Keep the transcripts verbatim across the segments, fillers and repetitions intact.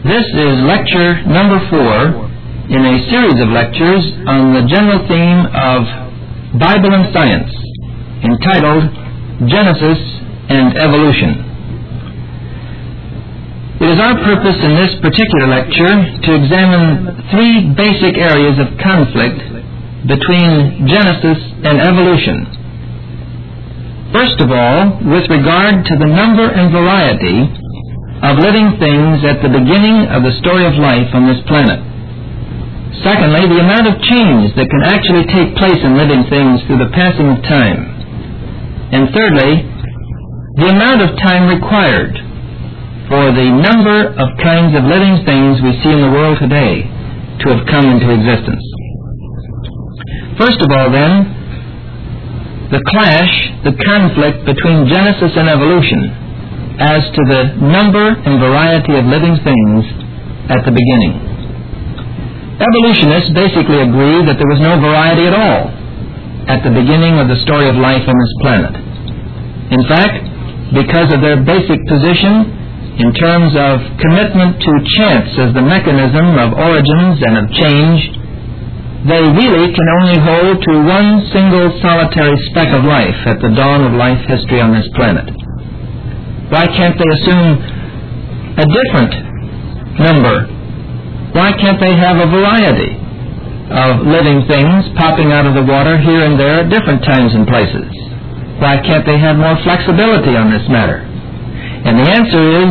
This is lecture number four in a series of lectures on the general theme of Bible and Science, entitled Genesis and Evolution. It is our purpose in this particular lecture to examine three basic areas of conflict between Genesis and evolution. First of all, with regard to the number and variety of living things at the beginning of the story of life on this planet. Secondly, the amount of change that can actually take place in living things through the passing of time. And thirdly, the amount of time required for the number of kinds of living things we see in the world today to have come into existence. First of all, then, the clash, the conflict between Genesis and evolution as to the number and variety of living things at the beginning. Evolutionists basically agree that there was no variety at all at the beginning of the story of life on this planet. In fact, because of their basic position in terms of commitment to chance as the mechanism of origins and of change, they really can only hold to one single solitary speck of life at the dawn of life history on this planet. Why can't they assume a different number? Why can't they have a variety of living things popping out of the water here and there at different times and places? Why can't they have more flexibility on this matter? And the answer is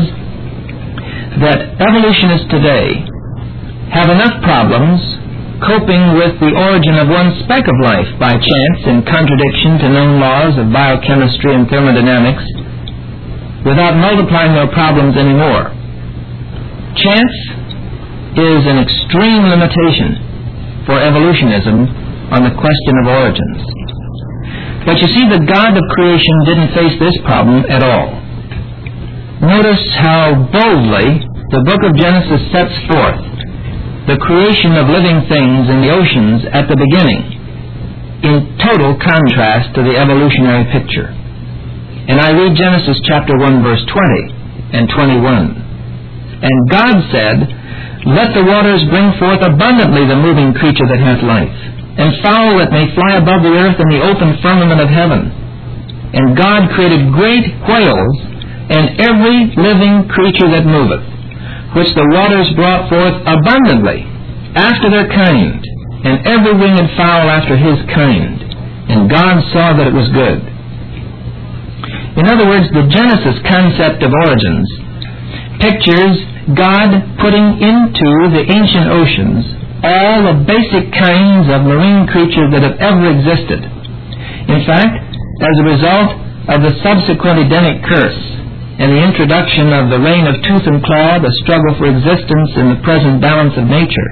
that evolutionists today have enough problems coping with the origin of one speck of life by chance in contradiction to known laws of biochemistry and thermodynamics without multiplying their problems anymore. Chance is an extreme limitation for evolutionism on the question of origins. But you see, the God of creation didn't face this problem at all. Notice how boldly the book of Genesis sets forth the creation of living things in the oceans at the beginning, in total contrast to the evolutionary picture. And I read Genesis chapter one, verse twenty and twenty-one. And God said, "Let the waters bring forth abundantly the moving creature that hath life, and fowl that may fly above the earth in the open firmament of heaven. And God created great whales, and every living creature that moveth, which the waters brought forth abundantly after their kind, and every winged fowl after his kind. And God saw that it was good." In other words, the Genesis concept of origins pictures God putting into the ancient oceans all the basic kinds of marine creatures that have ever existed. In fact, as a result of the subsequent Edenic curse and the introduction of the reign of tooth and claw, the struggle for existence in the present balance of nature,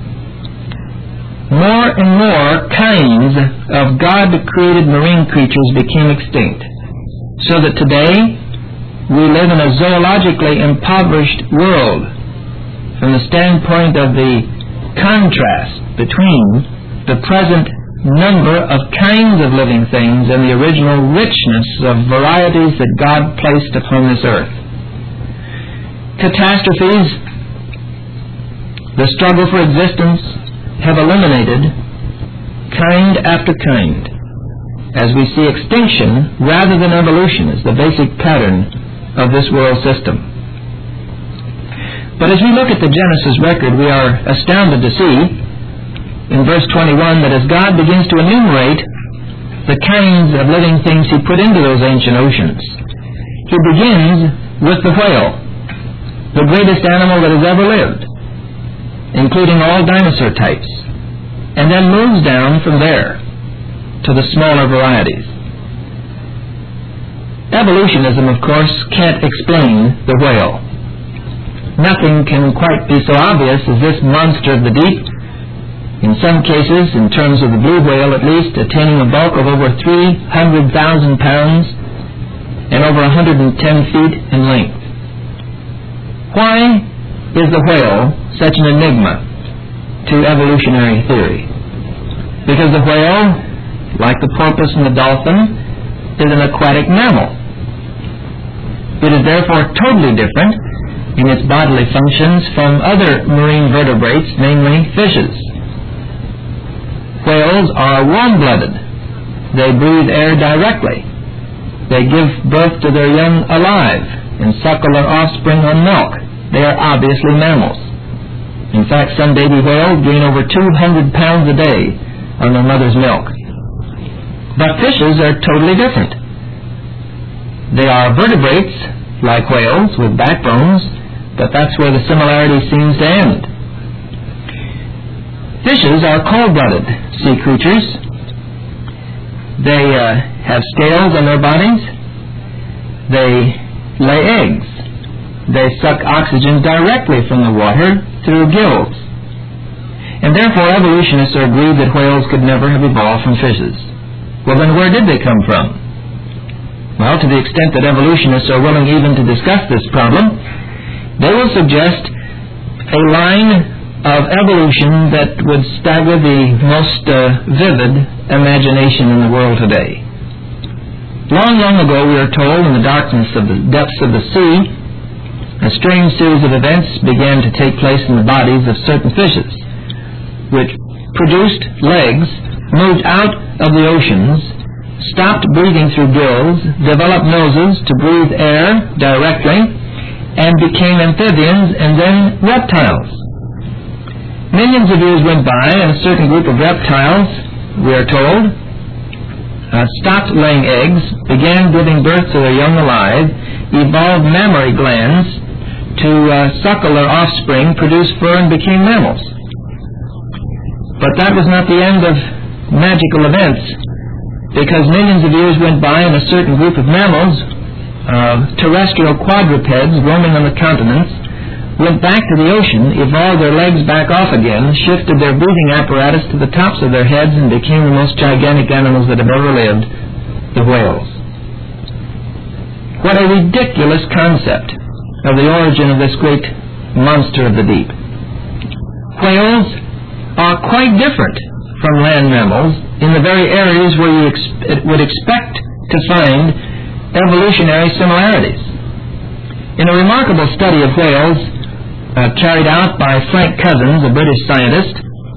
more and more kinds of God-created marine creatures became extinct. So that today we live in a zoologically impoverished world from the standpoint of the contrast between the present number of kinds of living things and the original richness of varieties that God placed upon this earth. Catastrophes, the struggle for existence, have eliminated kind after kind, as we see extinction rather than evolution as the basic pattern of this world system. But as we look at the Genesis record, we are astounded to see in verse twenty-one that as God begins to enumerate the kinds of living things He put into those ancient oceans, He begins with the whale, the greatest animal that has ever lived, including all dinosaur types, and then moves down from there to the smaller varieties. Evolutionism, of course, can't explain the whale. Nothing can quite be so obvious as this monster of the deep, in some cases, in terms of the blue whale at least, attaining a bulk of over three hundred thousand pounds and over one hundred ten feet in length. Why is the whale such an enigma to evolutionary theory? Because the whale, like the porpoise and the dolphin, is an aquatic mammal. It is therefore totally different in its bodily functions from other marine vertebrates, namely fishes. Whales are warm-blooded. They breathe air directly. They give birth to their young alive and suckle their offspring on milk. They are obviously mammals. In fact, some baby whales gain over two hundred pounds a day on their mother's milk. But fishes are totally different. They are vertebrates, like whales, with backbones, but that's where the similarity seems to end. Fishes are cold-blooded sea creatures. They uh, have scales on their bodies. They lay eggs. They suck oxygen directly from the water through gills. And therefore evolutionists are agreed that whales could never have evolved from fishes. Well, then where did they come from? Well, to the extent that evolutionists are willing even to discuss this problem, they will suggest a line of evolution that would stagger the most uh, vivid imagination in the world today. Long, long ago, we are told, in the darkness of the depths of the sea, a strange series of events began to take place in the bodies of certain fishes, which produced legs, moved out of the oceans, stopped breathing through gills, developed noses to breathe air directly, and became amphibians and then reptiles. Millions of years went by, and a certain group of reptiles, we are told, uh, stopped laying eggs, began giving birth to their young alive, evolved mammary glands to uh, suckle their offspring, produced fur, and became mammals. But that was not the end of magical events, because millions of years went by and a certain group of mammals, uh, terrestrial quadrupeds roaming on the continents, went back to the ocean, evolved their legs back off again, shifted their breathing apparatus to the tops of their heads, and became the most gigantic animals that have ever lived, the whales. What a ridiculous concept of the origin of this great monster of the deep. Whales are quite different from land mammals in the very areas where you ex- would expect to find evolutionary similarities. In a remarkable study of whales uh, carried out by Frank Cousins, a British scientist,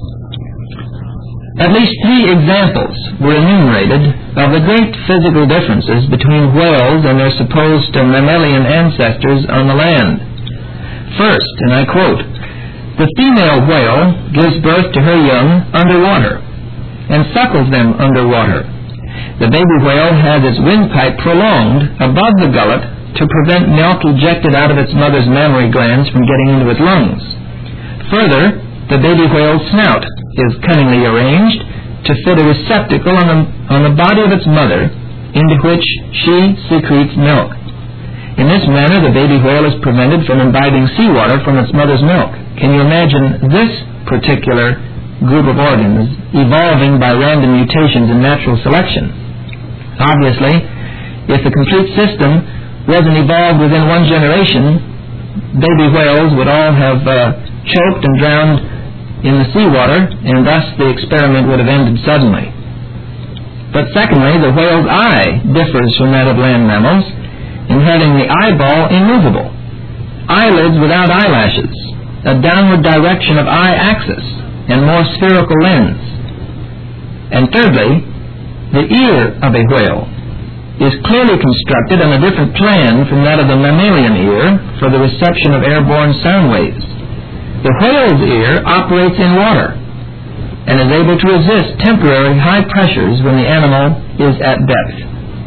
at least three examples were enumerated of the great physical differences between whales and their supposed uh, mammalian ancestors on the land. First, and I quote, "The female whale gives birth to her young underwater and suckles them underwater. The baby whale has its windpipe prolonged above the gullet to prevent milk ejected out of its mother's mammary glands from getting into its lungs. Further, the baby whale's snout is cunningly arranged to fit a receptacle on the, on the body of its mother, into which she secretes milk. In this manner, the baby whale is prevented from imbibing seawater from its mother's milk." Can you imagine this particular group of organs evolving by random mutations in natural selection? Obviously, if the complete system wasn't evolved within one generation, baby whales would all have uh, choked and drowned in the seawater, and thus the experiment would have ended suddenly. But secondly, the whale's eye differs from that of land mammals in having the eyeball immovable, eyelids without eyelashes, a downward direction of eye axis, and more spherical lens. And thirdly, the ear of a whale is clearly constructed on a different plan from that of the mammalian ear for the reception of airborne sound waves. The whale's ear operates in water and is able to resist temporary high pressures when the animal is at depth.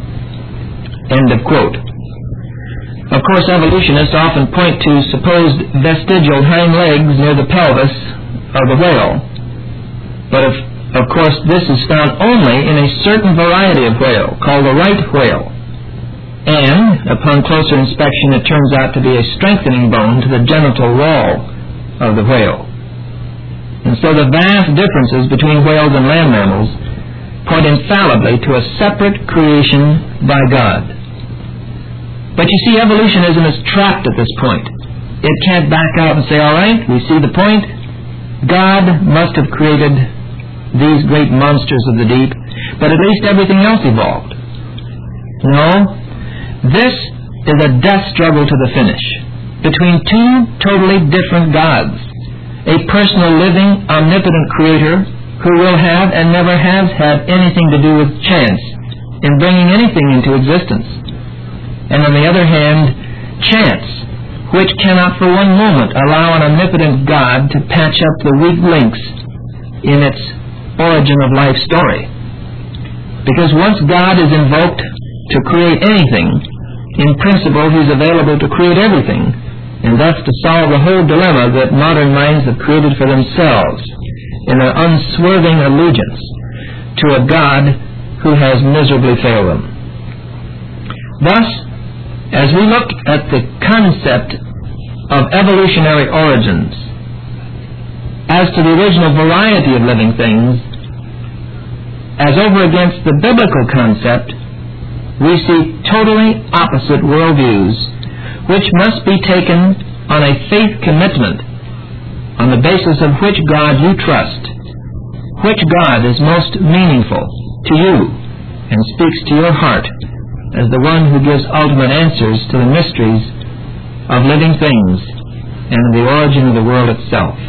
End of quote. Of course, evolutionists often point to supposed vestigial hind legs near the pelvis of the whale. But of, of course, this is found only in a certain variety of whale, called the right whale. And, upon closer inspection, it turns out to be a strengthening bone to the genital wall of the whale. And so the vast differences between whales and land mammals point infallibly to a separate creation by God. But you see, evolutionism is trapped at this point. It can't back out and say, all right, we see the point. God must have created these great monsters of the deep, but at least everything else evolved. No, this is a death struggle to the finish. between two totally different gods, a personal, living, omnipotent creator who will have and never has had anything to do with chance in bringing anything into existence, and on the other hand, chance, which cannot for one moment allow an omnipotent God to patch up the weak links in its origin of life story. Because once God is invoked to create anything, in principle He's available to create everything, and thus to solve the whole dilemma that modern minds have created for themselves in their unswerving allegiance to a God who has miserably failed them. Thus, as we look at the concept of evolutionary origins as to the original variety of living things, as over against the biblical concept, we see totally opposite worldviews, which must be taken on a faith commitment on the basis of which God you trust, which God is most meaningful to you and speaks to your heart as the one who gives ultimate answers to the mysteries of living things and the origin of the world itself.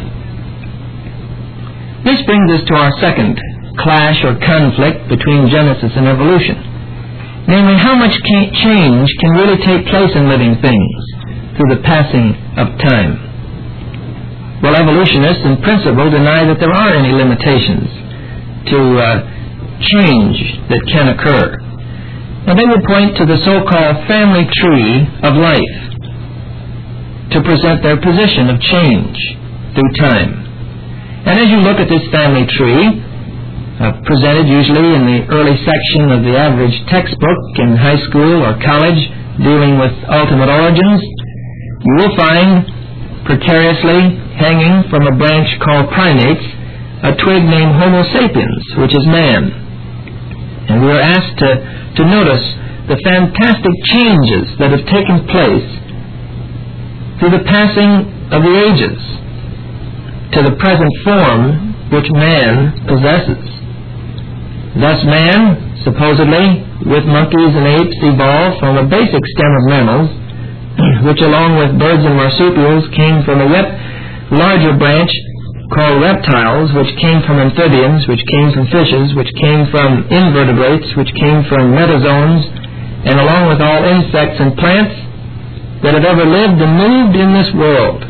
This brings us to our second clash or conflict between Genesis and evolution, namely how much change can really take place in living things through the passing of time. Well, evolutionists in principle deny that there are any limitations to uh, change that can occur. And they would point to the so-called family tree of life to present their position of change through time. And as you look at this family tree, uh, presented usually in the early section of the average textbook in high school or college dealing with ultimate origins, you will find precariously hanging from a branch called primates a twig named Homo sapiens, which is man. And we are asked to, to notice the fantastic changes that have taken place through the passing of the ages to the present form which man possesses. Thus man, supposedly, with monkeys and apes, evolved from a basic stem of mammals, which along with birds and marsupials came from a yet larger branch called reptiles, which came from amphibians, which came from fishes, which came from invertebrates, which came from metazoans, and along with all insects and plants that have ever lived and moved in this world.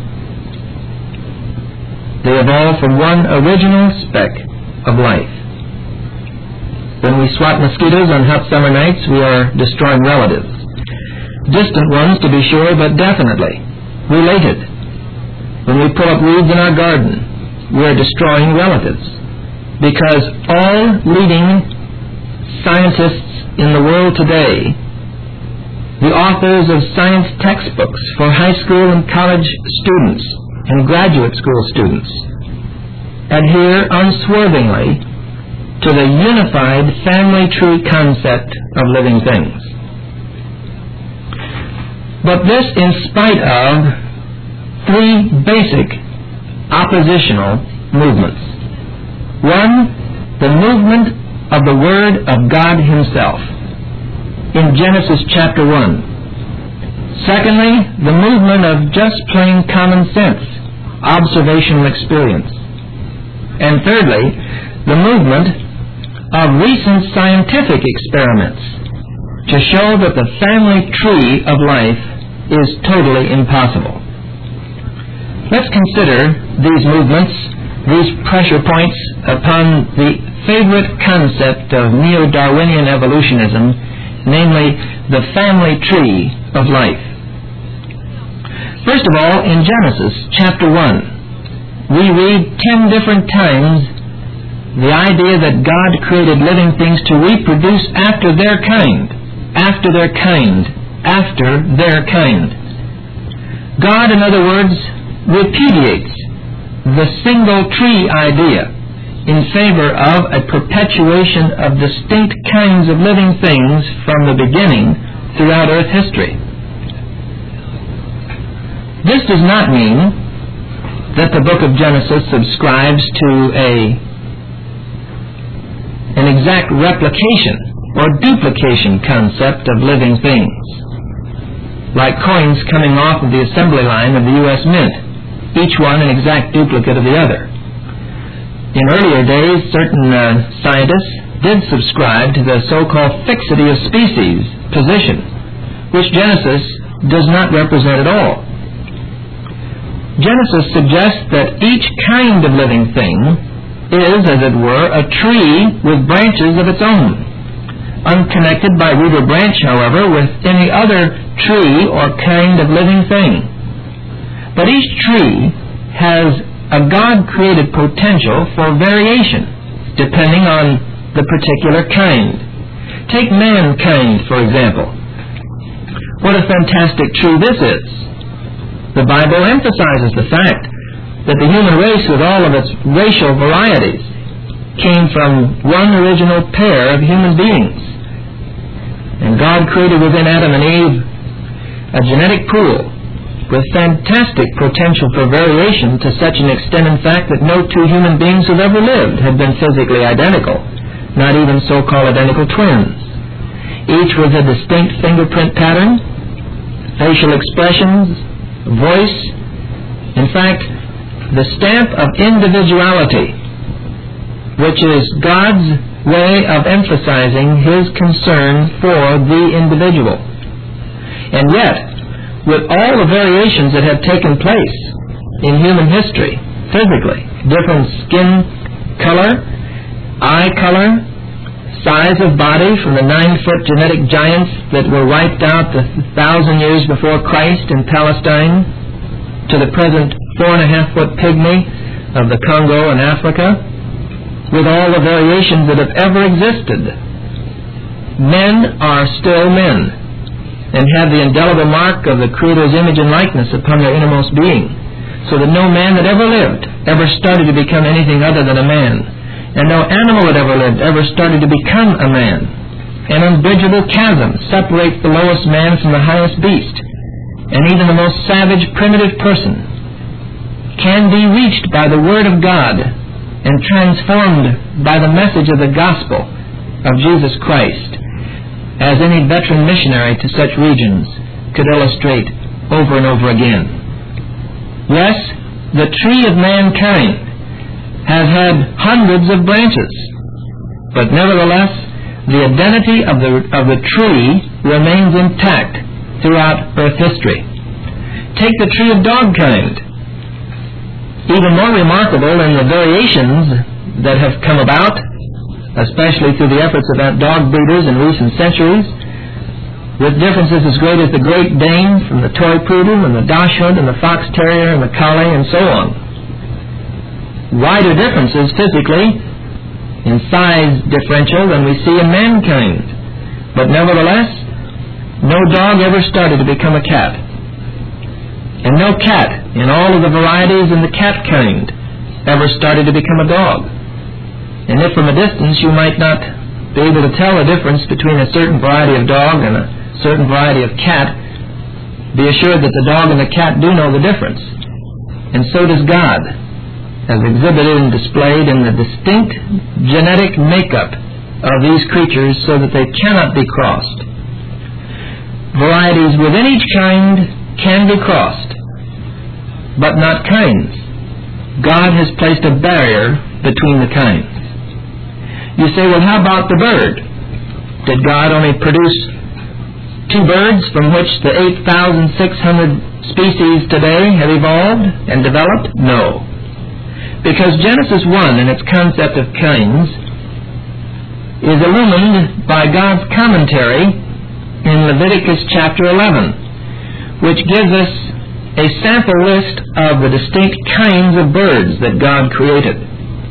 They evolved from one original speck of life. When we swat mosquitoes on hot summer nights, we are destroying relatives. Distant ones, to be sure, but definitely related. When we pull up weeds in our garden, we are destroying relatives. Because all leading scientists in the world today, the authors of science textbooks for high school and college students and graduate school students, adhere unswervingly to the unified family tree concept of living things. But this in spite of three basic oppositional movements. One, the movement of the Word of God Himself in Genesis chapter one. Secondly, the movement of just plain common sense, observational experience. And thirdly, the movement of recent scientific experiments to show that the family tree of life is totally impossible. Let's consider these movements, these pressure points upon the favorite concept of neo-Darwinian evolutionism, namely the family tree of life. First of all, in Genesis chapter one, we read ten different times the idea that God created living things to reproduce after their kind, after their kind, after their kind. God, in other words, repudiates the single tree idea in favor of a perpetuation of distinct kinds of living things from the beginning throughout Earth history. This does not mean that the book of Genesis subscribes to a an exact replication or duplication concept of living things. like coins coming off of the assembly line of the U S Mint, each one an exact duplicate of the other. In earlier days, certain uh, scientists did subscribe to the so-called fixity of species position, which Genesis does not represent at all. Genesis suggests that each kind of living thing is, as it were, a tree with branches of its own, unconnected by root or branch, however, with any other tree or kind of living thing. But each tree has a God-created potential for variation, depending on the particular kind. Take mankind, for example. What a fantastic tree this is. The Bible emphasizes the fact that the human race, with all of its racial varieties, came from one original pair of human beings. And God created within Adam and Eve a genetic pool with fantastic potential for variation, to such an extent, in fact, that no two human beings who have ever lived have been physically identical, not even so-called identical twins. Each with a distinct fingerprint pattern, facial expressions, voice. In fact, the stamp of individuality, which is God's way of emphasizing His concern for the individual. And yet, with all the variations that have taken place in human history, physically, different skin color, eye color, size of body, from the nine-foot genetic giants that were wiped out the thousand years before Christ in Palestine to the present four-and-a-half-foot pygmy of the Congo in Africa, with all the variations that have ever existed, men are still men and have the indelible mark of the Creator's image and likeness upon their innermost being, so that no man that ever lived ever started to become anything other than a man, and no animal that ever lived ever started to become a man. An unbridgeable chasm separates the lowest man from the highest beast, and even the most savage, primitive person can be reached by the Word of God and transformed by the message of the gospel of Jesus Christ, as any veteran missionary to such regions could illustrate over and over again. Yes, the tree of mankind has had hundreds of branches, but nevertheless, the identity of the, of the tree remains intact throughout earth history. Take the tree of dog kind. Even more remarkable in the variations that have come about, especially through the efforts of dog breeders in recent centuries, with differences as great as the Great Dane from the Toy Poodle and the Dachshund and the Fox Terrier and the Collie and so on. Wider differences physically in size differential than we see in mankind. But nevertheless, no dog ever started to become a cat. And no cat in all of the varieties in the cat kind ever started to become a dog. And if from a distance you might not be able to tell the difference between a certain variety of dog and a certain variety of cat, be assured that the dog and the cat do know the difference. And so does God, as exhibited and displayed in the distinct genetic makeup of these creatures, so that they cannot be crossed. Varieties within each kind can be crossed, but not kinds. God has placed a barrier between the kinds. You say, well, how about the bird? Did God only produce two birds from which the eight thousand six hundred species today have evolved and developed? No. Because Genesis one, in its concept of kinds, is illumined by God's commentary in Leviticus chapter eleven, which gives us a sample list of the distinct kinds of birds that God created,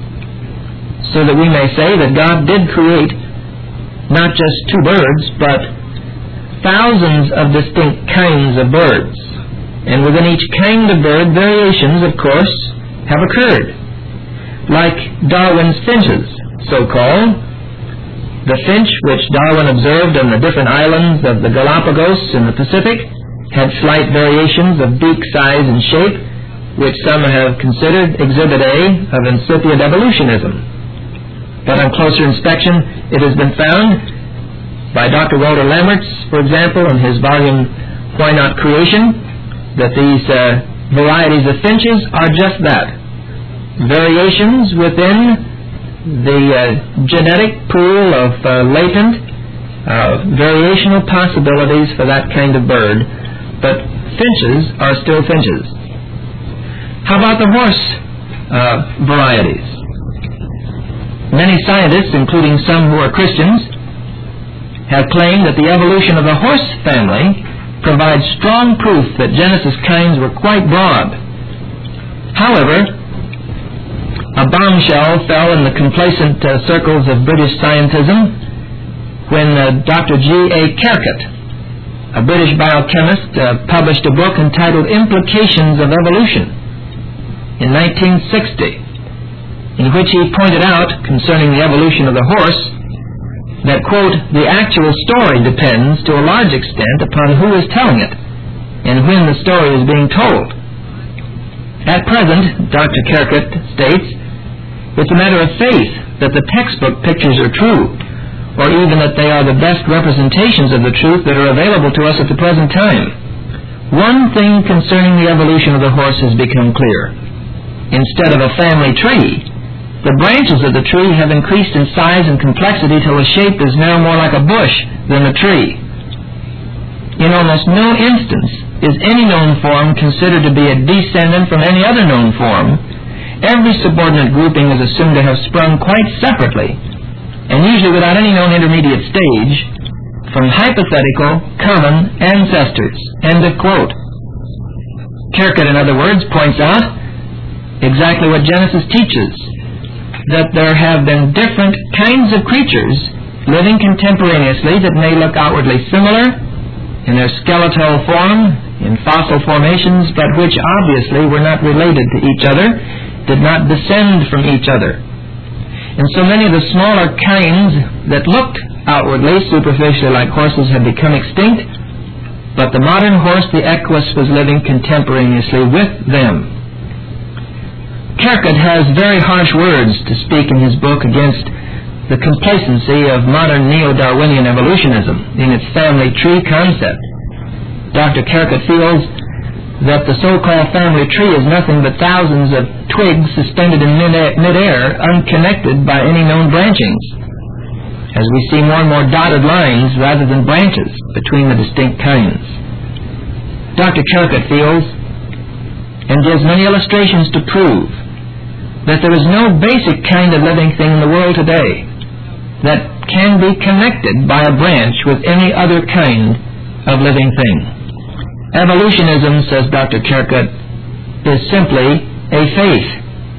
so that we may say that God did create not just two birds, but thousands of distinct kinds of birds. And within each kind of bird, variations, of course, have occurred. Like Darwin's finches, so-called. The finch, which Darwin observed on the different islands of the Galapagos in the Pacific, had slight variations of beak size and shape, which some have considered Exhibit A of incipient evolutionism. But on closer inspection, it has been found by Doctor Walter Lammertz, for example, in his volume, Why not creation? That these uh, varieties of finches are just that. Variations within the uh, genetic pool of uh, latent uh, variational possibilities for that kind of bird, but finches are still finches. How about the horse uh, varieties? Many scientists, including some who are Christians, have claimed that the evolution of the horse family provides strong proof that Genesis kinds were quite broad. However, a bombshell fell in the complacent uh, circles of British scientism when uh, Doctor G A Kerkut, a British biochemist, uh, published a book entitled Implications of Evolution in nineteen sixty, in which he pointed out, concerning the evolution of the horse, that, quote, the actual story depends to a large extent upon who is telling it and when the story is being told. At present, Doctor Kerkut states, it's a matter of faith that the textbook pictures are true, or even that they are the best representations of the truth that are available to us at the present time. One thing concerning the evolution of the horse has become clear. Instead of a family tree, the branches of the tree have increased in size and complexity till the shape is now more like a bush than a tree. In almost no instance is any known form considered to be a descendant from any other known form. Every subordinate grouping is assumed to have sprung quite separately, and usually without any known intermediate stage, from hypothetical, common ancestors. End of quote. Kerkut, in other words, points out exactly what Genesis teaches, that there have been different kinds of creatures living contemporaneously that may look outwardly similar in their skeletal form, in fossil formations, but which obviously were not related to each other, did not descend from each other. And so many of the smaller kinds that looked outwardly, superficially like horses, have become extinct, but the modern horse, the equus, was living contemporaneously with them. Kerkut has very harsh words to speak in his book against the complacency of modern neo-Darwinian evolutionism in its family tree concept. Doctor Kerkut feels that the so-called family tree is nothing but thousands of twigs suspended in mid-air, unconnected by any known branchings, as we see more and more dotted lines rather than branches between the distinct kinds. Doctor Kerkut feels, and gives many illustrations to prove, that there is no basic kind of living thing in the world today that can be connected by a branch with any other kind of living thing. Evolutionism, says Doctor Kerkut, is simply a faith.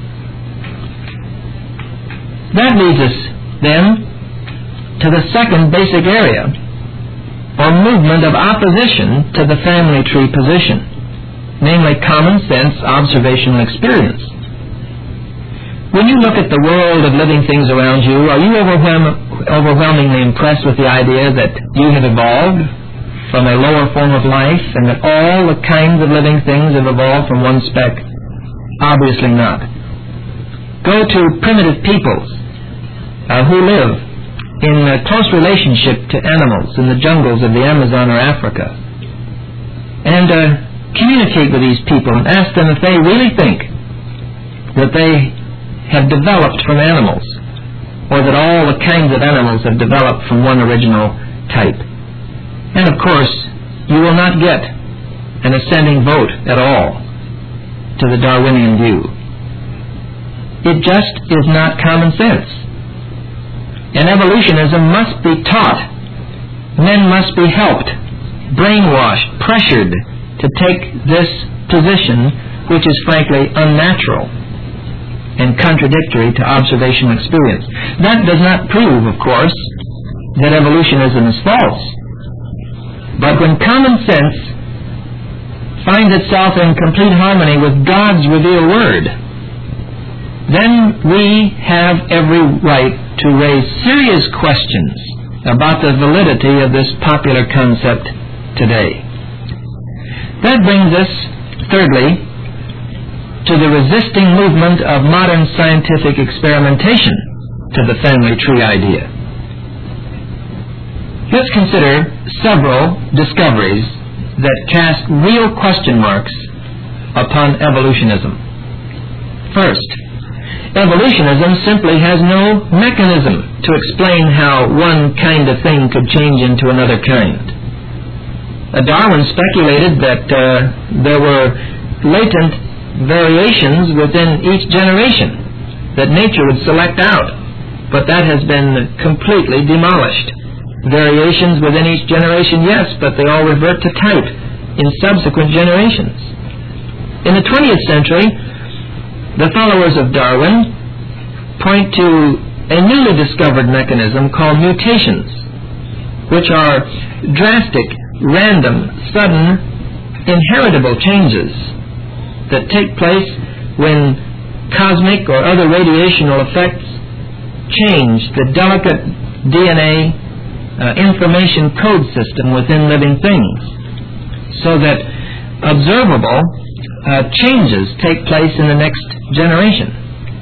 That leads us, then, to the second basic area, or movement of opposition to the family tree position, namely common sense observational experience. When you look at the world of living things around you, are you overwhelm, overwhelmingly impressed with the idea that you have evolved from a lower form of life and that all the kinds of living things have evolved from one speck? Obviously not. Go to primitive peoples uh, who live in a close relationship to animals in the jungles of the Amazon or Africa, and uh, communicate with these people and ask them if they really think that they have developed from animals, or that all the kinds of animals have developed from one original type. And of course, you will not get an ascending vote at all to the Darwinian view. It just is not common sense. And evolutionism must be taught. Men must be helped, brainwashed, pressured to take this position, which is frankly unnatural and contradictory to observational experience. That does not prove, of course, that evolutionism is false. But when common sense finds itself in complete harmony with God's revealed word, then we have every right to raise serious questions about the validity of this popular concept today. That brings us, thirdly, to the resisting movement of modern scientific experimentation to the family tree idea. Let's consider several discoveries that cast real question marks upon evolutionism. First, evolutionism simply has no mechanism to explain how one kind of thing could change into another kind. Uh, Darwin speculated that uh, there were latent variations within each generation that nature would select out, but that has been completely demolished. Variations within each generation, yes, but they all revert to type in subsequent generations. In the twentieth century, the followers of Darwin point to a newly discovered mechanism called mutations, which are drastic, random, sudden, inheritable changes that take place when cosmic or other radiational effects change the delicate D N A uh, information code system within living things, so that observable uh, changes take place in the next generation.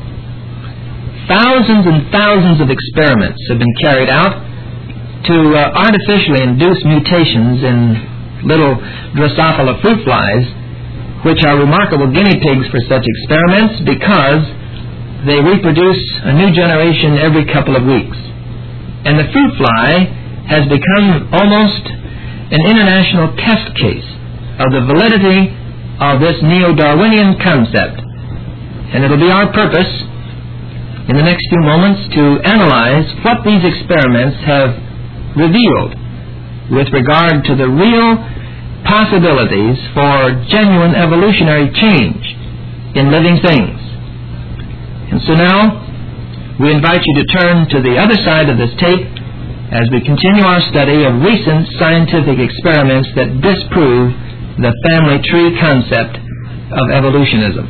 Thousands and thousands of experiments have been carried out to uh, artificially induce mutations in little Drosophila fruit flies, which are remarkable guinea pigs for such experiments because they reproduce a new generation every couple of weeks. And the fruit fly has become almost an international test case of the validity of this neo-Darwinian concept. And it'll be our purpose in the next few moments to analyze what these experiments have revealed with regard to the real possibilities for genuine evolutionary change in living things. And so now, we invite you to turn to the other side of this tape as we continue our study of recent scientific experiments that disprove the family tree concept of evolutionism.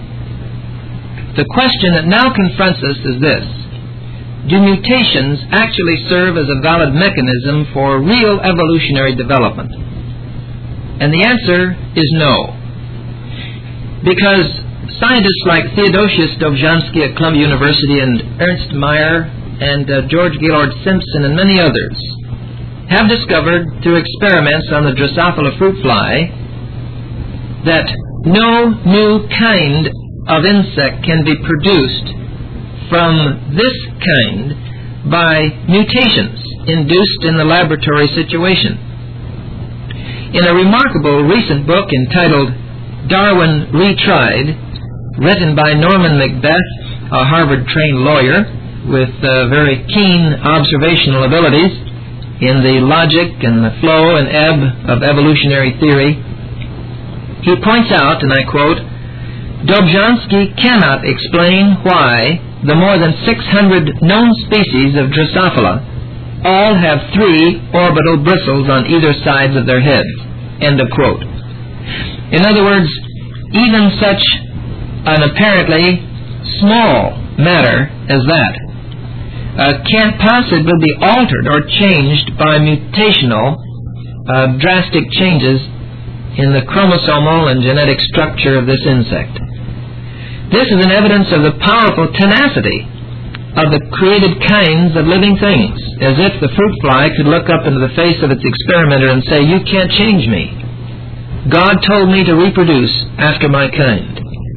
The question that now confronts us is this: do mutations actually serve as a valid mechanism for real evolutionary development? And the answer is no. Because scientists like Theodosius Dobzhansky at Columbia University and Ernst Mayr and uh, George Gaylord Simpson and many others have discovered through experiments on the Drosophila fruit fly that no new kind of insect can be produced from this kind by mutations induced in the laboratory situation. In a remarkable recent book entitled Darwin Retried, written by Norman Macbeth, a Harvard-trained lawyer with uh, very keen observational abilities in the logic and the flow and ebb of evolutionary theory, he points out, and I quote, Dobzhansky cannot explain why the more than six hundred known species of Drosophila all have three orbital bristles on either sides of their heads. End of quote. In other words, even such an apparently small matter as that uh, can't possibly be altered or changed by mutational uh, drastic changes in the chromosomal and genetic structure of this insect. This is an evidence of the powerful tenacity of the created kinds of living things, as if the fruit fly could look up into the face of its experimenter and say, "You can't change me. God told me to reproduce after my kind."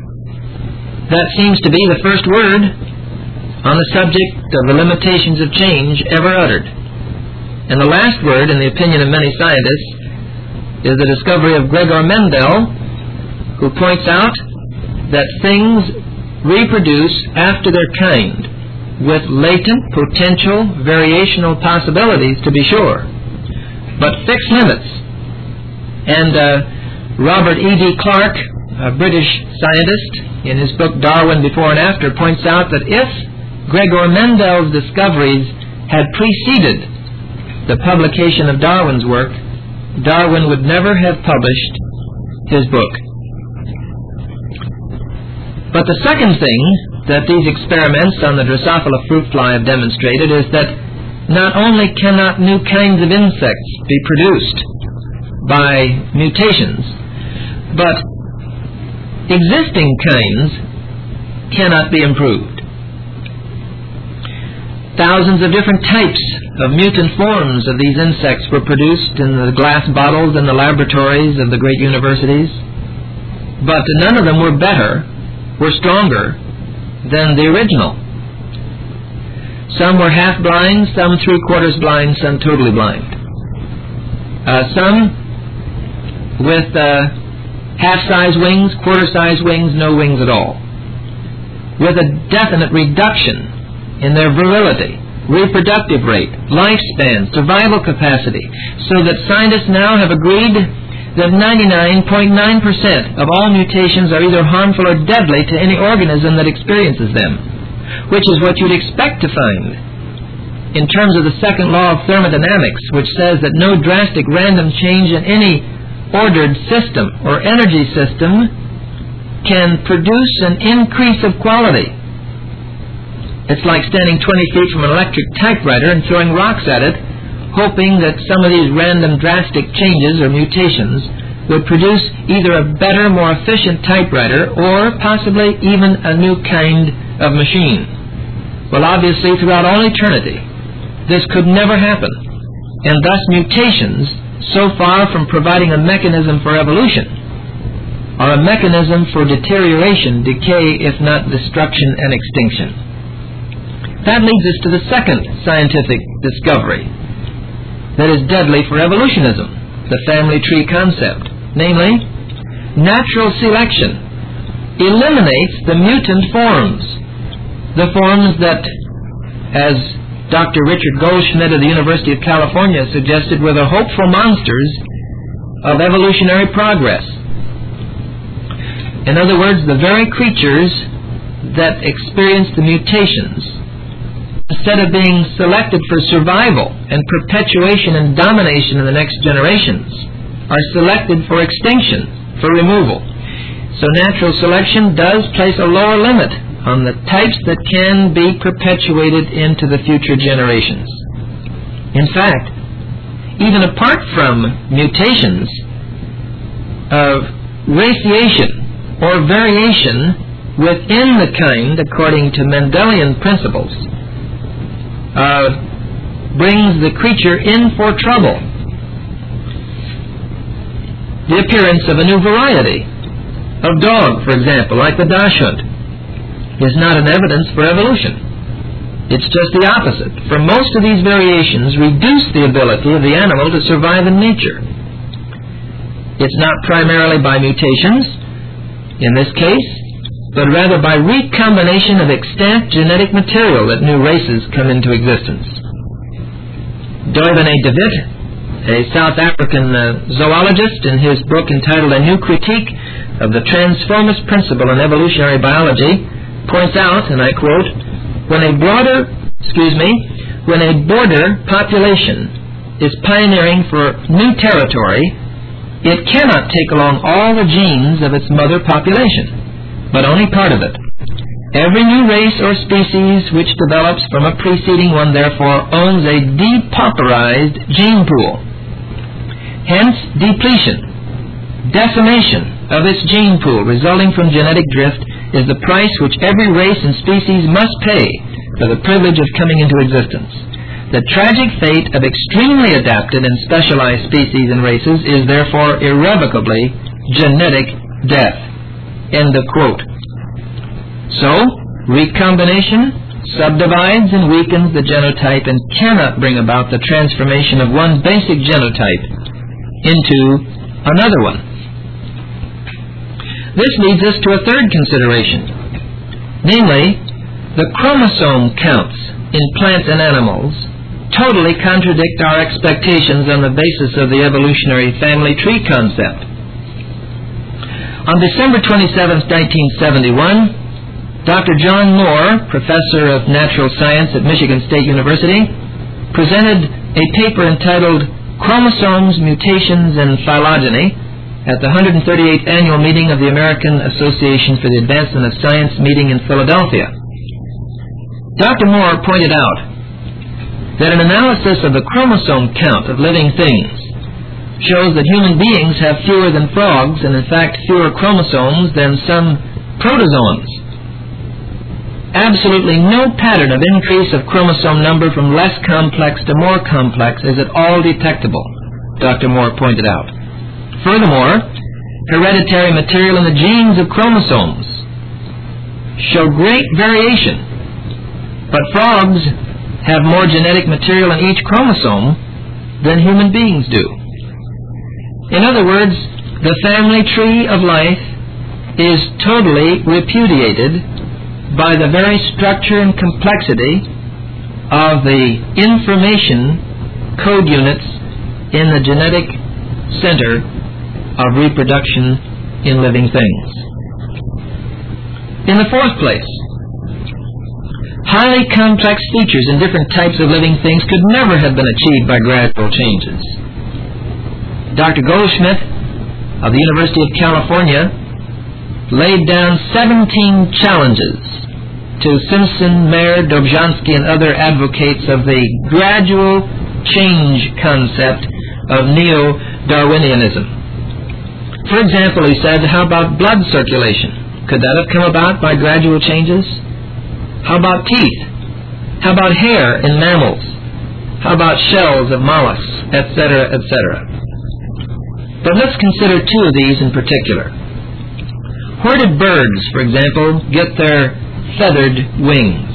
That seems to be the first word on the subject of the limitations of change ever uttered. And the last word, in the opinion of many scientists, is the discovery of Gregor Mendel, who points out that things reproduce after their kind, with latent potential variational possibilities, to be sure, but fixed limits. And uh, Robert E D Clark, a British scientist, in his book Darwin Before and After, points out that if Gregor Mendel's discoveries had preceded the publication of Darwin's work, Darwin would never have published his book. But the second thing that these experiments on the Drosophila fruit fly have demonstrated is that not only cannot new kinds of insects be produced by mutations, but existing kinds cannot be improved. Thousands of different types of mutant forms of these insects were produced in the glass bottles in the laboratories of the great universities, but none of them were better, were stronger than the original. Some were half blind, some three-quarters blind, some totally blind. Uh, some with uh, half-size wings, quarter-size wings, no wings at all, with a definite reduction in their virility, reproductive rate, lifespan, survival capacity, so that scientists now have agreed that ninety-nine point nine percent of all mutations are either harmful or deadly to any organism that experiences them, which is what you'd expect to find in terms of the second law of thermodynamics, which says that no drastic random change in any ordered system or energy system can produce an increase of quality. It's like standing twenty feet from an electric typewriter and throwing rocks at it, hoping that some of these random drastic changes or mutations would produce either a better, more efficient typewriter or possibly even a new kind of machine. Well, obviously, throughout all eternity, this could never happen. And thus mutations, so far from providing a mechanism for evolution, are a mechanism for deterioration, decay, if not destruction and extinction. That leads us to the second scientific discovery that is deadly for evolutionism, the family tree concept. Namely, natural selection eliminates the mutant forms, the forms that, as Doctor Richard Goldschmidt of the University of California suggested, were the hopeful monsters of evolutionary progress. In other words, the very creatures that experience the mutations, instead of being selected for survival and perpetuation and domination in the next generations, are selected for extinction, for removal. So natural selection does place a lower limit on the types that can be perpetuated into the future generations. In fact, even apart from mutations of raciation or variation within the kind according to Mendelian principles, Uh, brings the creature in for trouble. The appearance of a new variety of dog, for example, like the Dachshund, is not an evidence for evolution. It's just the opposite, for most of these variations reduce the ability of the animal to survive in nature. It's not primarily by mutations, in this case, but rather by recombination of extant genetic material that new races come into existence. Doivane de Witt, a South African uh, zoologist, in his book entitled A New Critique of the Transformist Principle in Evolutionary Biology, points out, and I quote, when a broader, excuse me, when a border population is pioneering for new territory, it cannot take along all the genes of its mother population, but only part of it. Every new race or species which develops from a preceding one, therefore, owns a depauperized gene pool. Hence, depletion, decimation of its gene pool resulting from genetic drift is the price which every race and species must pay for the privilege of coming into existence. The tragic fate of extremely adapted and specialized species and races is therefore irrevocably genetic death. End of quote. So, recombination subdivides and weakens the genotype and cannot bring about the transformation of one basic genotype into another one. This leads us to a third consideration, namely, the chromosome counts in plants and animals totally contradict our expectations on the basis of the evolutionary family tree concept. On December twenty-seventh, nineteen seventy-one, Doctor John Moore, professor of natural science at Michigan State University, presented a paper entitled Chromosomes, Mutations, and Phylogeny at the one hundred thirty-eighth Annual Meeting of the American Association for the Advancement of Science meeting in Philadelphia. Doctor Moore pointed out that an analysis of the chromosome count of living things shows that human beings have fewer than frogs, and in fact fewer chromosomes than some protozoans. absolutely no pattern of increase of chromosome number from less complex to more complex is at all detectable, Doctor Moore pointed out. Furthermore, hereditary material in the genes of chromosomes show great variation, but frogs have more genetic material in each chromosome than human beings do. In other words, the family tree of life is totally repudiated by the very structure and complexity of the information code units in the genetic center of reproduction in living things. In the fourth place, highly complex features in different types of living things could never have been achieved by gradual changes. Doctor Goldschmidt of the University of California laid down seventeen challenges to Simpson, Mayer, Dobzhansky, and other advocates of the gradual change concept of neo-Darwinianism. For example, he said, how about blood circulation? Could that have come about by gradual changes? How about teeth? How about hair in mammals? How about shells of mollusks, et cetera, et cetera? But let's consider two of these in particular. Where did birds, for example, get their feathered wings?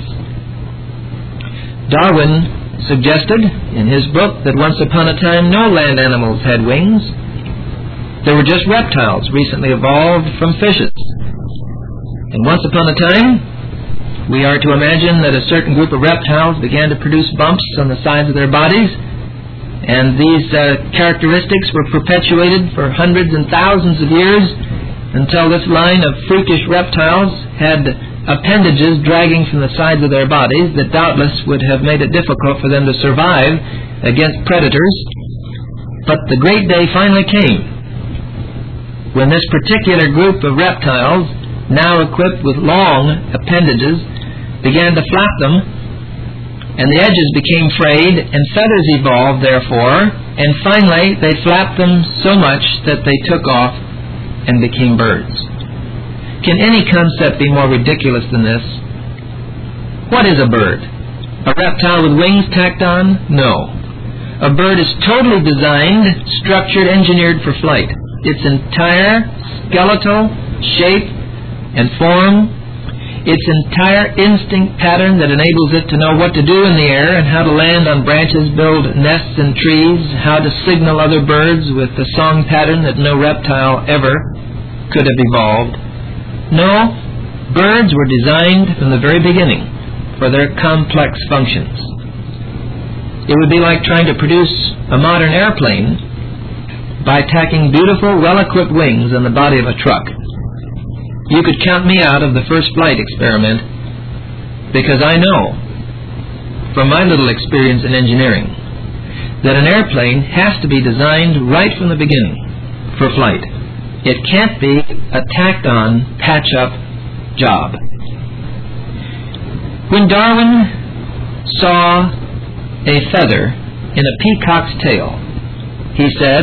Darwin suggested in his book that once upon a time no land animals had wings. There were just reptiles recently evolved from fishes. And once upon a time, we are to imagine that a certain group of reptiles began to produce bumps on the sides of their bodies, and these uh, characteristics were perpetuated for hundreds and thousands of years until this line of freakish reptiles had appendages dragging from the sides of their bodies that doubtless would have made it difficult for them to survive against predators. But the great day finally came when this particular group of reptiles, now equipped with long appendages, began to flap them, and the edges became frayed, and feathers evolved, therefore, and finally they flapped them so much that they took off and became birds. Can any concept be more ridiculous than this? What is a bird? A reptile with wings tacked on? No. A bird is totally designed, structured, engineered for flight. Its entire skeletal shape and form, its entire instinct pattern that enables it to know what to do in the air and how to land on branches, build nests in trees, how to signal other birds with the song pattern that no reptile ever could have evolved. No, birds were designed from the very beginning for their complex functions. It would be like trying to produce a modern airplane by tacking beautiful, well-equipped wings on the body of a truck. You could count me out of the first flight experiment because I know from my little experience in engineering that an airplane has to be designed right from the beginning for flight. It can't be a tacked-on, patch-up job. When Darwin saw a feather in a peacock's tail, he said,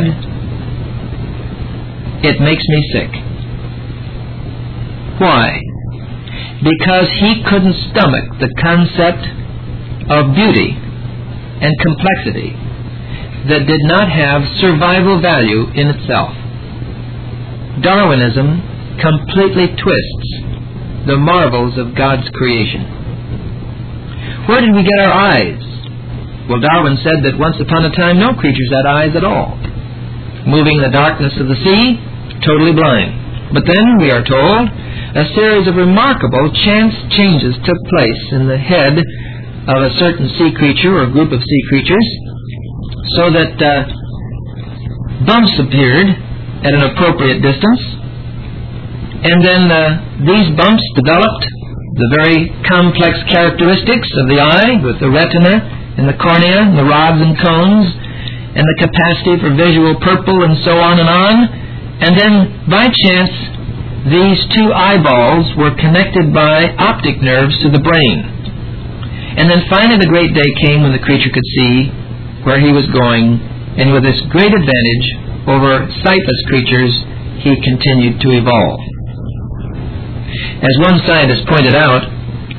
"It makes me sick." Why? Because he couldn't stomach the concept of beauty and complexity that did not have survival value in itself. Darwinism completely twists the marvels of God's creation. Where did we get our eyes? Well, Darwin said that once upon a time no creatures had eyes at all. Moving in the darkness of the sea, totally blind. But then, we are told, a series of remarkable chance changes took place in the head of a certain sea creature or group of sea creatures, so that uh, bumps appeared at an appropriate distance, and then uh, these bumps developed the very complex characteristics of the eye, with the retina and the cornea and the rods and cones, and the capacity for visual purple and so on and on. And then, by chance, these two eyeballs were connected by optic nerves to the brain. And then finally the great day came when the creature could see where he was going, and with this great advantage over sightless creatures, he continued to evolve. As one scientist pointed out,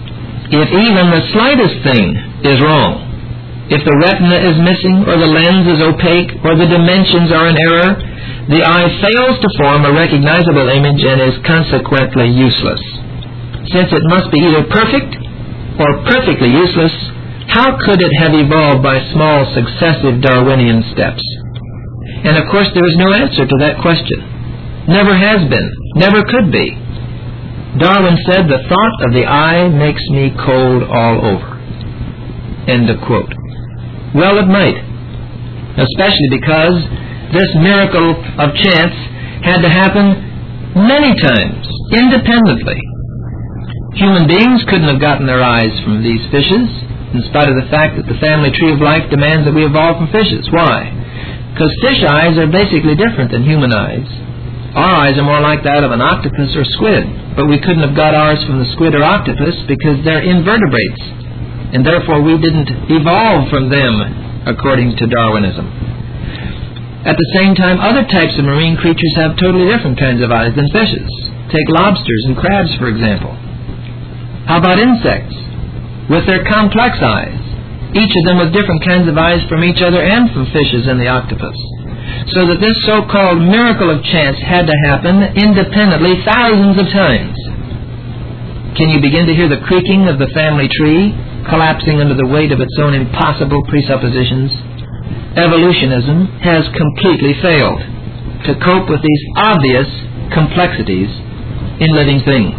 If even the slightest thing is wrong, if the retina is missing, or the lens is opaque, or the dimensions are in error, the eye fails to form a recognizable image and is consequently useless. Since it must be either perfect or perfectly useless, how could it have evolved by small successive Darwinian steps? And of course there is no answer to that question. Never has been, never could be. Darwin said, "The thought of the eye makes me cold all over." End of quote. Well, it might, especially because this miracle of chance had to happen many times, independently. Human beings couldn't have gotten their eyes from these fishes, in spite of the fact that the family tree of life demands that we evolve from fishes. Why? Because fish eyes are basically different than human eyes. Our eyes are more like that of an octopus or squid, but we couldn't have got ours from the squid or octopus because they're invertebrates, and therefore we didn't evolve from them, according to Darwinism. At the same time, other types of marine creatures have totally different kinds of eyes than fishes. Take lobsters and crabs, for example. How about insects, with their complex eyes, each of them with different kinds of eyes from each other and from fishes and the octopus? So that this so-called miracle of chance had to happen independently thousands of times. Can you begin to hear the creaking of the family tree, collapsing under the weight of its own impossible presuppositions? Evolutionism has completely failed to cope with these obvious complexities in living things.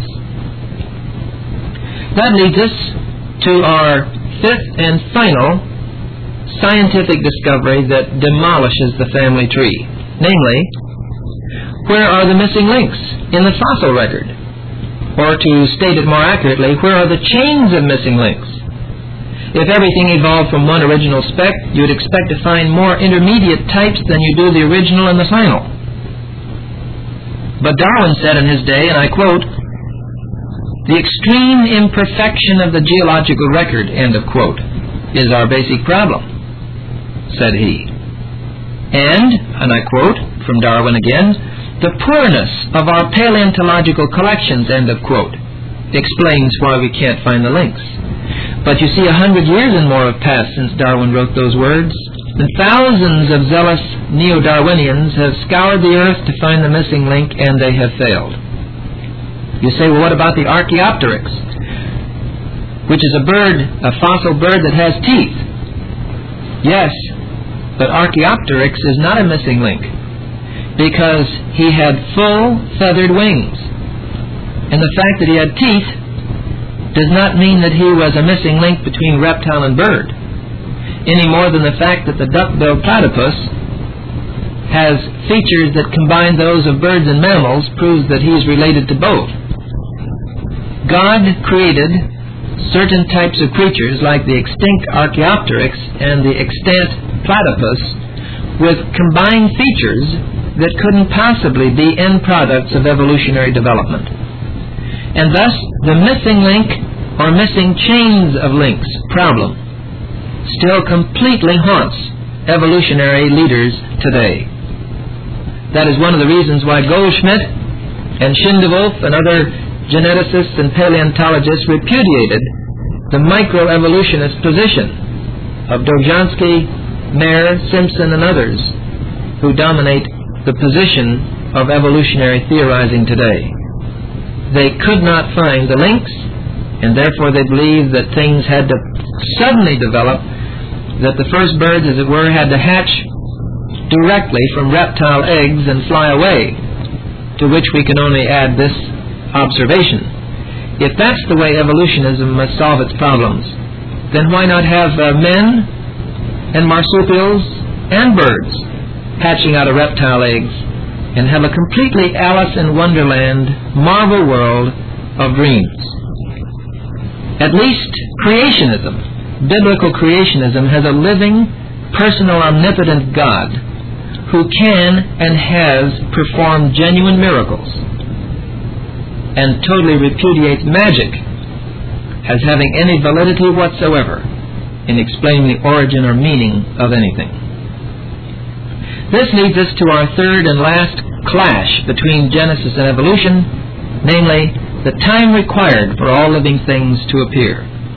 That leads us to our fifth and final scientific discovery that demolishes the family tree. Namely, where are the missing links in the fossil record? Or to state it more accurately, where are the chains of missing links? If everything evolved from one original speck, you would expect to find more intermediate types than you do the original and the final. But Darwin said in his day, and I quote, "The extreme imperfection of the geological record," end of quote, "is our basic problem," said he. And, and I quote from Darwin again, "The poorness of our paleontological collections," end of quote, explains why we can't find the links. But you see, a hundred years and more have passed since Darwin wrote those words, and thousands of zealous neo-Darwinians have scoured the earth to find the missing link, and they have failed. You say, well, what about the Archaeopteryx, which is a bird, a fossil bird that has teeth? Yes, but Archaeopteryx is not a missing link, because he had full feathered wings. And the fact that he had teeth does not mean that he was a missing link between reptile and bird, any more than the fact that the duck-billed platypus has features that combine those of birds and mammals proves that he is related to both. God created certain types of creatures like the extinct Archaeopteryx and the extant platypus with combined features that couldn't possibly be end products of evolutionary development. And thus, the missing link or missing chains of links problem still completely haunts evolutionary leaders today. That is one of the reasons why Goldschmidt and Schindewolf and other geneticists and paleontologists repudiated the microevolutionist position of Dobzhansky, Mayer, Simpson, and others who dominate the position of evolutionary theorizing today. They could not find the links, and therefore they believed that things had to suddenly develop, that the first birds, as it were, had to hatch directly from reptile eggs and fly away, to which we can only add this observation. If that's the way evolutionism must solve its problems, then why not have uh, men and marsupials and birds hatching out of reptile eggs and have a completely Alice in Wonderland marvel world of dreams? At least creationism, biblical creationism, has a living, personal, omnipotent God who can and has performed genuine miracles, and totally repudiates magic as having any validity whatsoever in explaining the origin or meaning of anything. This leads us to our third and last clash between Genesis and evolution, namely, the time required for all living things to appear.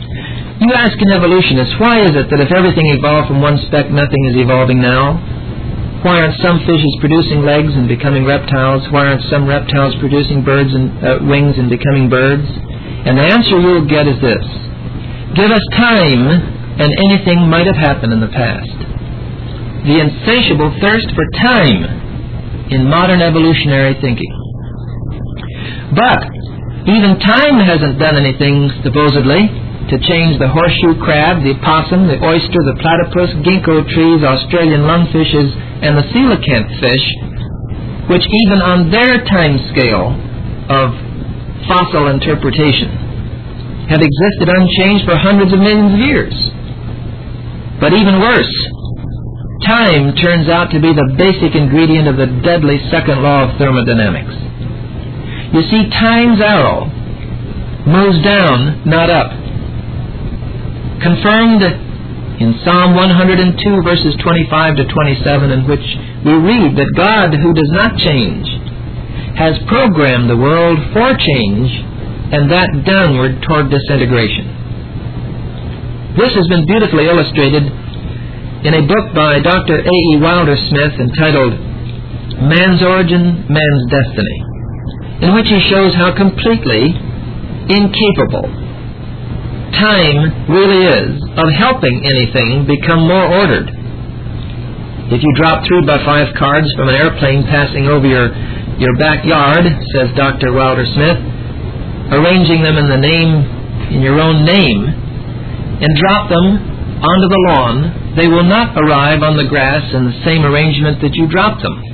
You ask an evolutionist, why is it that if everything evolved from one speck, nothing is evolving now? Why aren't some fishes producing legs and becoming reptiles? Why aren't some reptiles producing birds and uh, wings and becoming birds? And the answer you'll get is this. Give us time, and anything might have happened in the past. The insatiable thirst for time in modern evolutionary thinking. But even time hasn't done anything, supposedly, to change the horseshoe crab, the opossum, the oyster, the platypus, ginkgo trees, Australian lungfishes, and the coelacanth fish, which even on their time scale of fossil interpretation have existed unchanged for hundreds of millions of years. But even worse, time turns out to be the basic ingredient of the deadly second law of thermodynamics. You see, time's arrow moves down, not up. Confirmed in Psalm one hundred two, verses twenty-five to twenty-seven, in which we read that God, who does not change, has programmed the world for change, and that downward toward disintegration. This has been beautifully illustrated in a book by Doctor A E Wilder Smith entitled Man's Origin, Man's Destiny, in which he shows how completely incapable time really is of helping anything become more ordered. If you drop three by five cards from an airplane passing over your, your backyard, says Doctor Wilder Smith, arranging them in the name, in your own name, and drop them onto the lawn, they will not arrive on the grass in the same arrangement that you dropped them.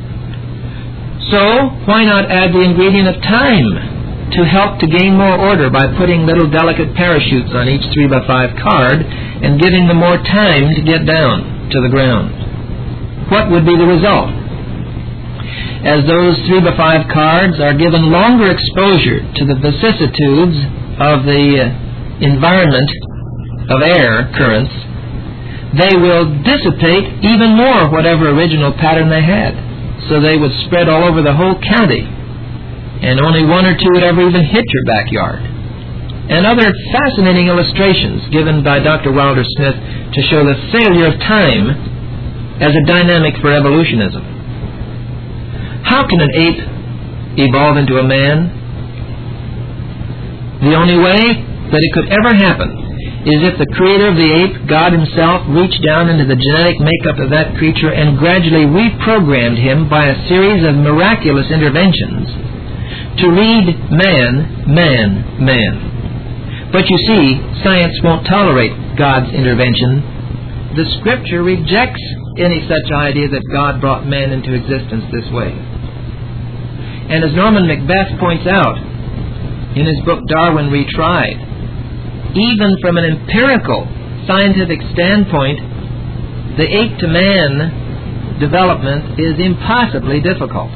So, why not add the ingredient of time to help to gain more order by putting little delicate parachutes on each three by five card and giving them more time to get down to the ground? What would be the result? As those three by five cards are given longer exposure to the vicissitudes of the environment of air currents, they will dissipate even more whatever original pattern they had. So they would spread all over the whole county, and only one or two would ever even hit your backyard. And other fascinating illustrations given by Doctor Wilder Smith to show the failure of time as a dynamic for evolutionism. How can an ape evolve into a man? The only way that it could ever happen is if the creator of the ape, God himself, reached down into the genetic makeup of that creature and gradually reprogrammed him by a series of miraculous interventions to read man, man, man. But you see, science won't tolerate God's intervention. The Scripture rejects any such idea that God brought man into existence this way. And as Norman Macbeth points out in his book Darwin Retried, even from an empirical scientific standpoint, the ape-to-man development is impossibly difficult.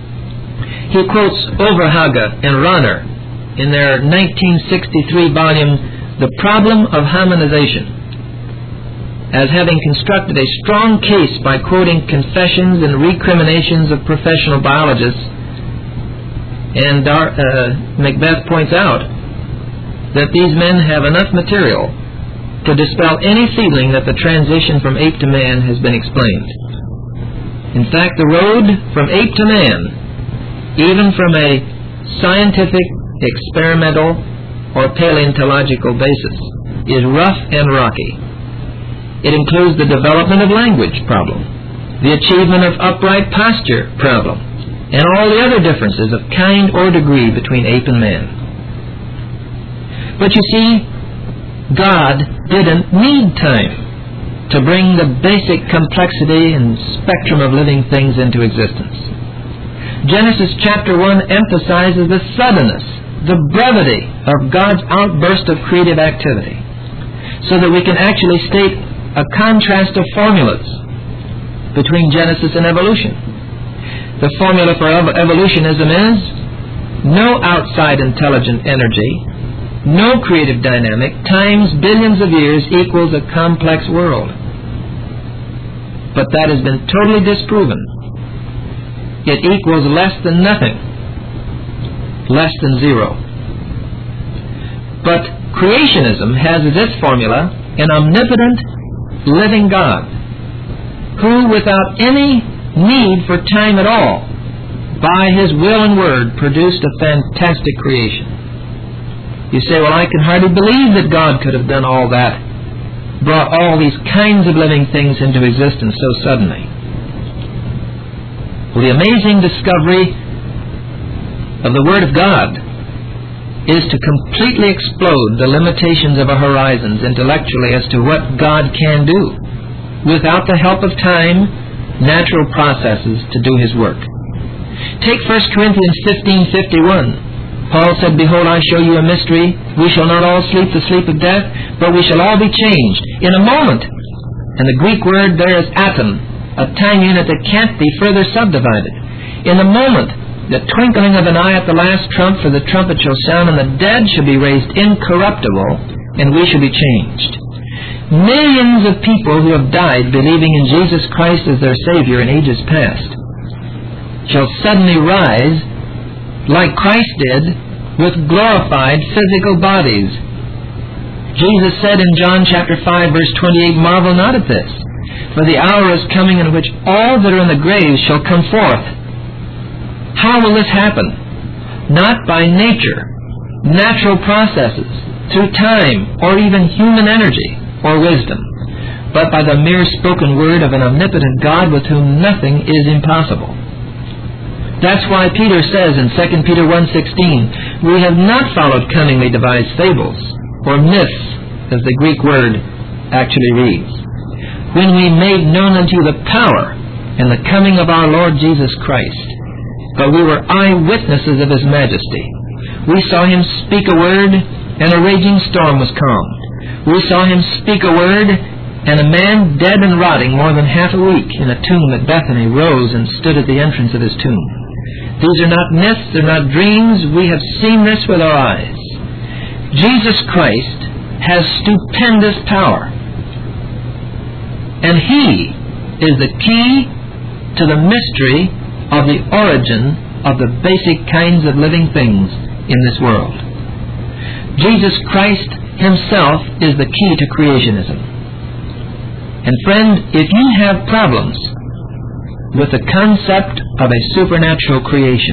He quotes Overhaga and Rahner in their nineteen sixty-three volume, The Problem of Harmonization, as having constructed a strong case by quoting confessions and recriminations of professional biologists. And Dar- uh, Macbeth points out that these men have enough material to dispel any feeling that the transition from ape to man has been explained. In fact, the road from ape to man, even from a scientific, experimental, or paleontological basis, is rough and rocky. It includes the development of language problem, the achievement of upright posture problem, and all the other differences of kind or degree between ape and man. But you see, God didn't need time to bring the basic complexity and spectrum of living things into existence. Genesis chapter one emphasizes the suddenness, the brevity of God's outburst of creative activity, so that we can actually state a contrast of formulas between Genesis and evolution. The formula for ev- evolutionism is no outside intelligent energy, no creative dynamic, times billions of years equals a complex world. But that has been totally disproven. It equals less than nothing, less than zero. But creationism has as its formula an omnipotent, living God, who, without any need for time at all, by His will and word, produced a fantastic creation. You say, well, I can hardly believe that God could have done all that, brought all these kinds of living things into existence so suddenly. Well, the amazing discovery of the Word of God is to completely explode the limitations of our horizons intellectually as to what God can do, without the help of time, natural processes to do His work. Take First Corinthians fifteen fifty-one. Paul said, Behold, I show you a mystery. We shall not all sleep the sleep of death, but we shall all be changed in a moment. And the Greek word there is atom, a time unit that can't be further subdivided. In a moment, the twinkling of an eye at the last trump, for the trumpet shall sound, and the dead shall be raised incorruptible, and we shall be changed. Millions of people who have died believing in Jesus Christ as their Savior in ages past shall suddenly rise, like Christ did, with glorified physical bodies. Jesus said in John chapter five, verse twenty-eight, Marvel not at this, for the hour is coming in which all that are in the graves shall come forth. How will this happen? Not by nature, natural processes, through time, or even human energy or wisdom, but by the mere spoken word of an omnipotent God with whom nothing is impossible. That's why Peter says in Second Peter one sixteen, we have not followed cunningly devised fables, or myths, as the Greek word actually reads, when we made known unto you the power and the coming of our Lord Jesus Christ. But we were eyewitnesses of His majesty. We saw Him speak a word, and a raging storm was calmed. We saw Him speak a word, and a man dead and rotting more than half a week in a tomb at Bethany rose and stood at the entrance of his tomb. These are not myths, they're not dreams. We have seen this with our eyes. Jesus Christ has stupendous power. And He is the key to the mystery of the origin of the basic kinds of living things in this world. Jesus Christ Himself is the key to creationism. And friend, if you have problems with the concept of a supernatural creation,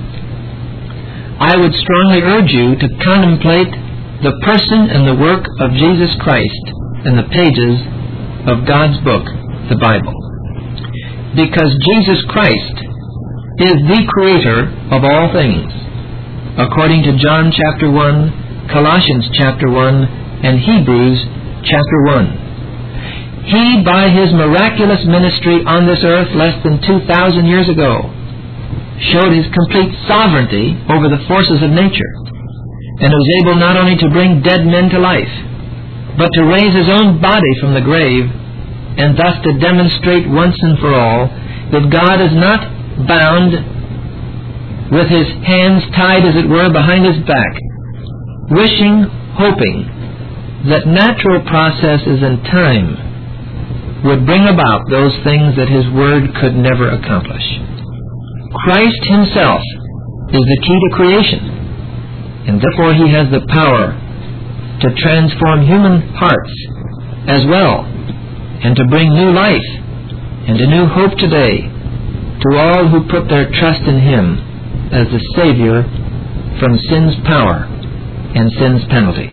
I would strongly urge you to contemplate the person and the work of Jesus Christ in the pages of God's book, the Bible. Because Jesus Christ is the creator of all things, according to John chapter one, Colossians chapter one, and Hebrews chapter one. He, by His miraculous ministry on this earth less than two thousand years ago, showed His complete sovereignty over the forces of nature, and was able not only to bring dead men to life, but to raise His own body from the grave, and thus to demonstrate once and for all that God is not bound with His hands tied, as it were, behind His back, wishing, hoping that natural processes and time would bring about those things that His Word could never accomplish. Christ Himself is the key to creation, and therefore He has the power to transform human hearts as well, and to bring new life and a new hope today to all who put their trust in Him as the Savior from sin's power and sin's penalty.